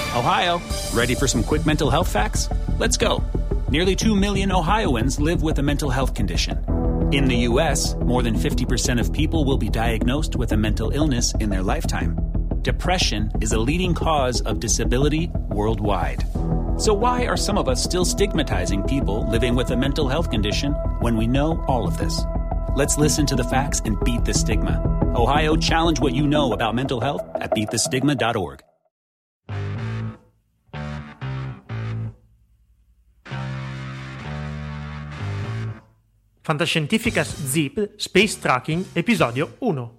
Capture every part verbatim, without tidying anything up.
Ohio, ready for some quick mental health facts? Let's go. Nearly two million Ohioans live with a mental health condition. In the U S, more than fifty percent of people will be diagnosed with a mental illness in their lifetime. Depression is a leading cause of disability worldwide. So why are some of us still stigmatizing people living with a mental health condition when we know all of this? Let's listen to the facts and beat the stigma. Ohio, challenge what you know about mental health at beat the stigma dot org. Fantascientificast Zip Space Tracking, episodio uno.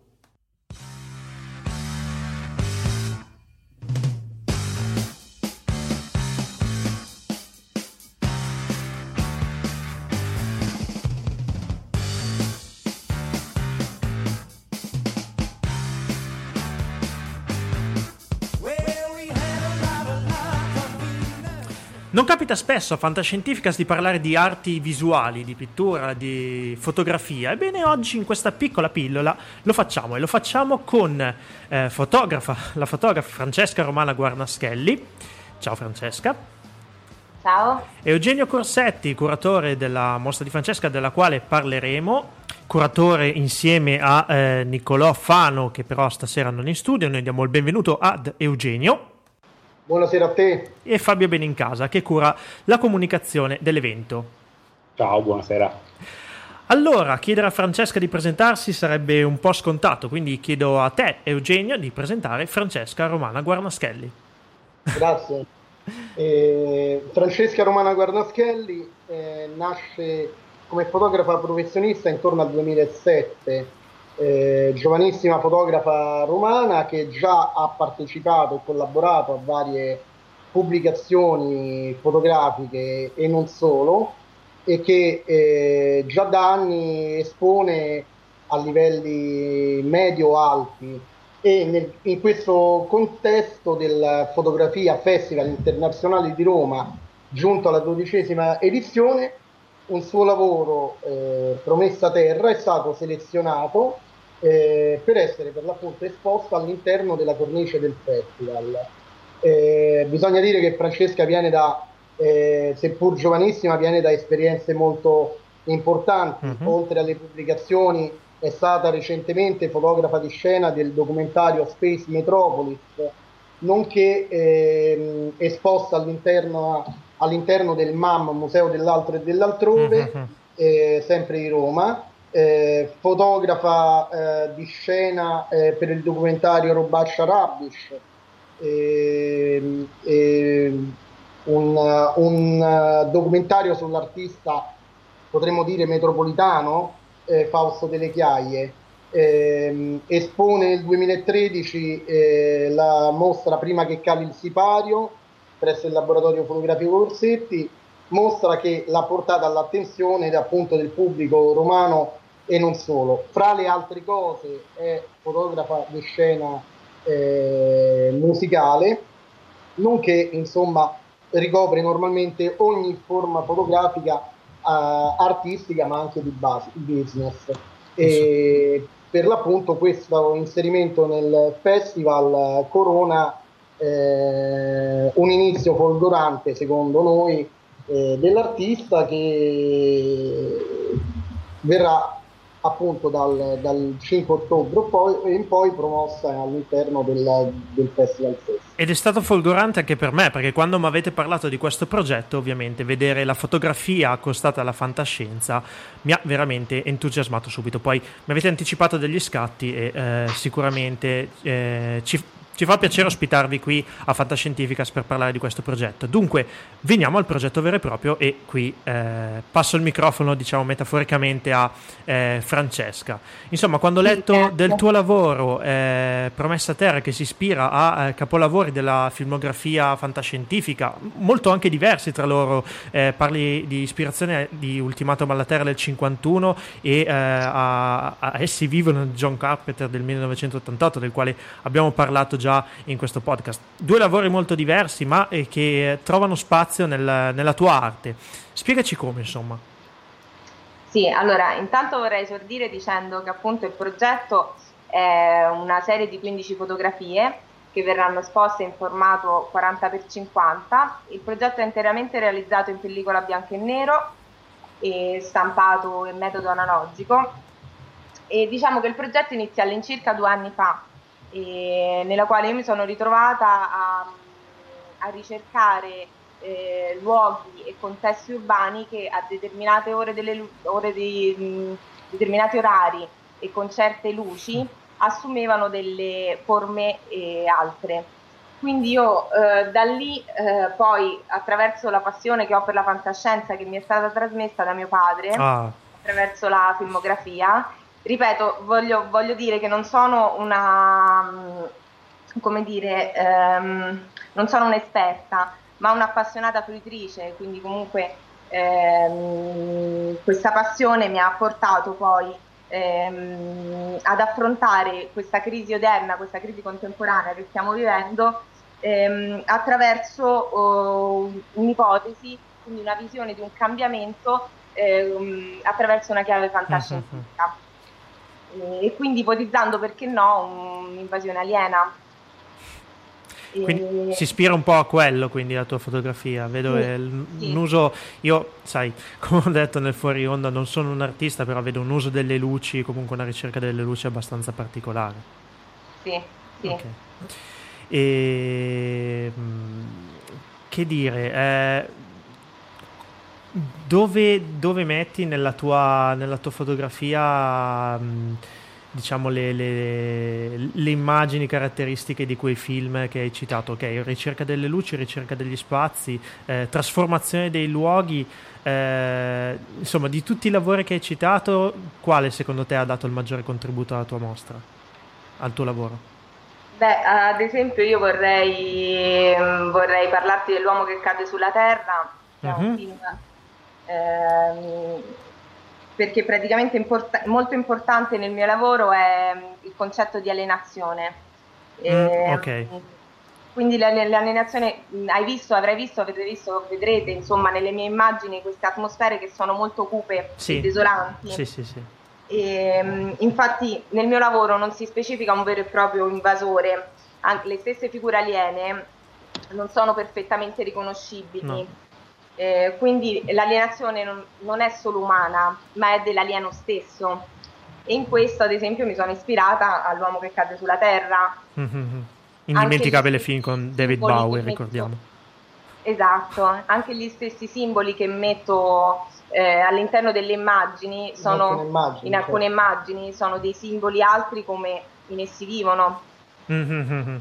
Non capita spesso a Fantascientificast di parlare di arti visuali, di pittura, di fotografia. Ebbene, oggi in questa piccola pillola lo facciamo e lo facciamo con eh, fotografa, la fotografa Francesca Romana Guarnaschelli. Ciao Francesca. Ciao. Eugenio Corsetti, curatore della mostra di Francesca, della quale parleremo, curatore insieme a eh, Niccolò Fano, che però stasera non è in studio. Noi diamo il benvenuto ad Eugenio. Buonasera a te. E Fabio Benincasa, che cura la comunicazione dell'evento. Ciao, buonasera. Allora, chiedere a Francesca di presentarsi sarebbe un po' scontato, quindi chiedo a te, Eugenio, di presentare Francesca Romana Guarnaschelli. Grazie. eh, Francesca Romana Guarnaschelli eh, nasce come fotografa professionista intorno al duemilasette. Eh, giovanissima fotografa romana che già ha partecipato e collaborato a varie pubblicazioni fotografiche e non solo, e che eh, già da anni espone a livelli medio-alti, e nel, in questo contesto del Fotografia Festival Internazionale di Roma, giunto alla dodicesima edizione, un suo lavoro, eh, Promessa Terra, è stato selezionato Eh, per essere per l'appunto esposto all'interno della cornice del festival. Eh, bisogna dire che Francesca viene da, eh, seppur giovanissima, viene da esperienze molto importanti. Mm-hmm. Oltre alle pubblicazioni è stata recentemente fotografa di scena del documentario Space Metropolis, nonché eh, esposta all'interno, all'interno del M A M, Museo dell'Altro e dell'Altrove, mm-hmm. eh, sempre di Roma. Eh, fotografa eh, di scena eh, per il documentario Robaccia Rabish, eh, eh, un, un documentario sull'artista, potremmo dire metropolitano, eh, Fausto Delle Chiaie. Eh, espone nel duemilatredici eh, la mostra Prima che cali il sipario presso il laboratorio fotografico Corsetti, mostra che l'ha portata all'attenzione appunto del pubblico romano e non solo. Fra le altre cose è fotografa di scena eh, musicale, nonché insomma ricopre normalmente ogni forma fotografica eh, artistica, ma anche di base, business. E per l'appunto questo inserimento nel festival corona eh, un inizio folgorante, secondo noi, eh, dell'artista, che verrà appunto dal, dal cinque ottobre poi, in poi promossa all'interno del, del festival stesso. Ed è stato folgorante anche per me, perché quando mi avete parlato di questo progetto, ovviamente vedere la fotografia accostata alla fantascienza mi ha veramente entusiasmato subito. Poi mi avete anticipato degli scatti e eh, sicuramente eh, ci Ci fa piacere ospitarvi qui a Fantascientificast per parlare di questo progetto. Dunque, veniamo al progetto vero e proprio, e qui eh, passo il microfono, diciamo metaforicamente, a eh, Francesca. Insomma, quando ho letto del tuo lavoro eh, Promessa Terra, che si ispira a eh, capolavori della filmografia fantascientifica, molto anche diversi tra loro, eh, parli di ispirazione di Ultimatum alla Terra del cinquantuno e eh, a, a Essi vivono di John Carpenter del millenovecentottantotto, del quale abbiamo parlato già in questo podcast. Due lavori molto diversi, ma eh, che trovano spazio nel, nella tua arte. Spiegaci come, insomma. Sì, allora, intanto vorrei esordire dicendo che appunto il progetto è una serie di quindici fotografie che verranno esposte in formato quaranta per cinquanta. Il progetto è interamente realizzato in pellicola bianco e nero e stampato in metodo analogico, e diciamo che il progetto inizia all'incirca due anni fa, e nella quale io mi sono ritrovata a, a ricercare eh, luoghi e contesti urbani che a determinate ore, delle, ore di mh, determinati orari e con certe luci assumevano delle forme e altre. Quindi io eh, da lì eh, poi, attraverso la passione che ho per la fantascienza, che mi è stata trasmessa da mio padre, ah. attraverso la filmografia, ripeto, voglio, voglio dire che non sono una, come dire, ehm, non sono un'esperta, ma un'appassionata fruitrice, quindi comunque ehm, questa passione mi ha portato poi ehm, ad affrontare questa crisi odierna, questa crisi contemporanea che stiamo vivendo, ehm, attraverso oh, un'ipotesi, quindi una visione di un cambiamento ehm, attraverso una chiave fantascientistica. E, e quindi ipotizzando, perché no, un'invasione aliena. Quindi si ispira un po' a quello, quindi la tua fotografia, vedo sì, il, sì. un uso, io sai, come ho detto nel fuori onda, non sono un artista, però vedo un uso delle luci, comunque una ricerca delle luci abbastanza particolare. Sì, sì. Okay. E che dire, eh, dove, dove metti nella tua, nella tua fotografia mh, diciamo le, le, le immagini caratteristiche di quei film che hai citato? Ok, ricerca delle luci, ricerca degli spazi, eh, trasformazione dei luoghi, eh, insomma, di tutti i lavori che hai citato, quale secondo te ha dato il maggiore contributo alla tua mostra, al tuo lavoro? Beh, ad esempio io vorrei, vorrei parlarti dell'uomo che cade sulla terra, che uh-huh. è un film ehm, perché praticamente import- molto importante nel mio lavoro è il concetto di alienazione. Mm, eh, ok. Quindi l'alienazione, hai visto, avrai visto, avrete visto, vedrete insomma nelle mie immagini queste atmosfere che sono molto cupe sì. e desolanti. Sì, sì, sì. E, infatti nel mio lavoro non si specifica un vero e proprio invasore, anche le stesse figure aliene non sono perfettamente riconoscibili. No. Eh, quindi l'alienazione non, non è solo umana, ma è dell'alieno stesso, e in questo ad esempio mi sono ispirata all'uomo che cade sulla terra. Mm-hmm. Indimenticabile gli film con David Bowie, ricordiamo. Esatto, anche gli stessi simboli che metto eh, all'interno delle immagini sono in alcune immagini, in alcune certo. immagini sono dei simboli altri come in Essi vivono. Mm-hmm.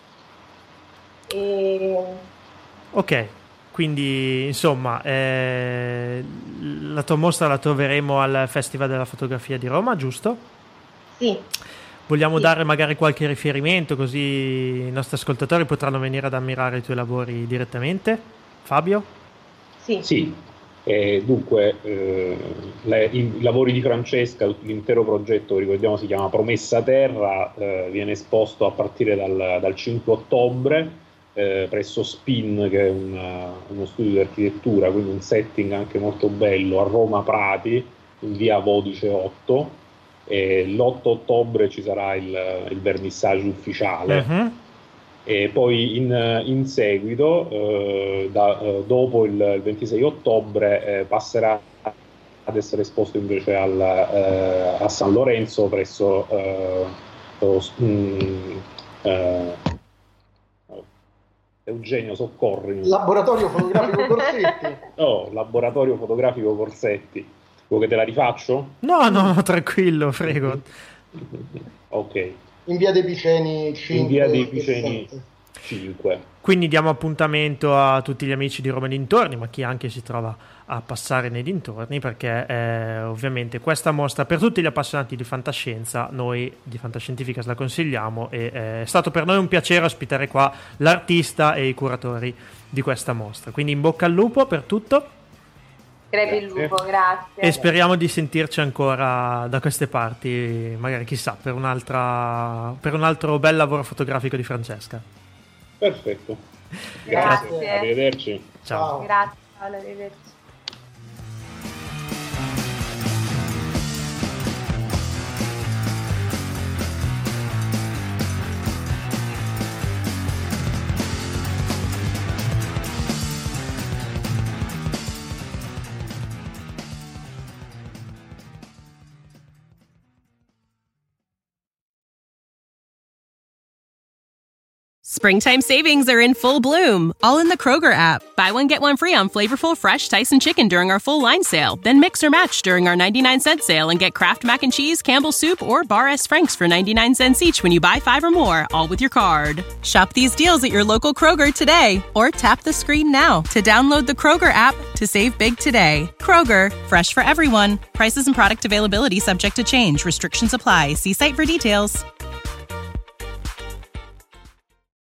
E... Ok. Quindi, insomma, eh, la tua mostra la troveremo al Festival della Fotografia di Roma, giusto? Sì. Vogliamo sì. dare magari qualche riferimento, così i nostri ascoltatori potranno venire ad ammirare i tuoi lavori direttamente? Fabio? Sì. Sì. Eh, dunque, eh, le, i, i lavori di Francesca, l'intero progetto, ricordiamo, si chiama Promessa Terra, eh, viene esposto a partire dal, dal cinque ottobre. Eh, presso Spin, che è una, uno studio di architettura, quindi un setting anche molto bello, a Roma Prati, in via Vodice otto, e l'otto ottobre ci sarà il, il vernissage ufficiale. Uh-huh. E poi in, in seguito, eh, da, eh, dopo il, il ventisei ottobre, eh, passerà ad essere esposto invece al, eh, a San Lorenzo presso eh, lo, mm, eh, Eugenio, soccorrimi. Laboratorio fotografico Corsetti. No, laboratorio fotografico Corsetti. Vuoi che te la rifaccio? No, no, no, tranquillo, prego. Ok. In via dei Piceni cinque. In via dei Piceni cinque. Quindi diamo appuntamento a tutti gli amici di Roma e dintorni, ma chi anche si trova a passare nei dintorni, perché eh, ovviamente questa mostra per tutti gli appassionati di fantascienza, noi di Fantascientificas la consigliamo, e eh, è stato per noi un piacere ospitare qua l'artista e i curatori di questa mostra. Quindi in bocca al lupo per tutto. Crepi il lupo, grazie. E speriamo di sentirci ancora da queste parti, magari chissà, per un'altra per un altro bel lavoro fotografico di Francesca. Perfetto. Grazie. Grazie. Arrivederci. Ciao. Grazie, arrivederci. Springtime savings are in full bloom, all in the Kroger app. Buy one, get one free on flavorful, fresh Tyson chicken during our full line sale. Then mix or match during our ninety-nine cent sale and get Kraft Mac and Cheese, Campbell's Soup, or Bar S. Frank's for ninety-nine cents each when you buy five or more, all with your card. Shop these deals at your local Kroger today, or tap the screen now to download the Kroger app to save big today. Kroger, fresh for everyone. Prices and product availability subject to change. Restrictions apply. See site for details.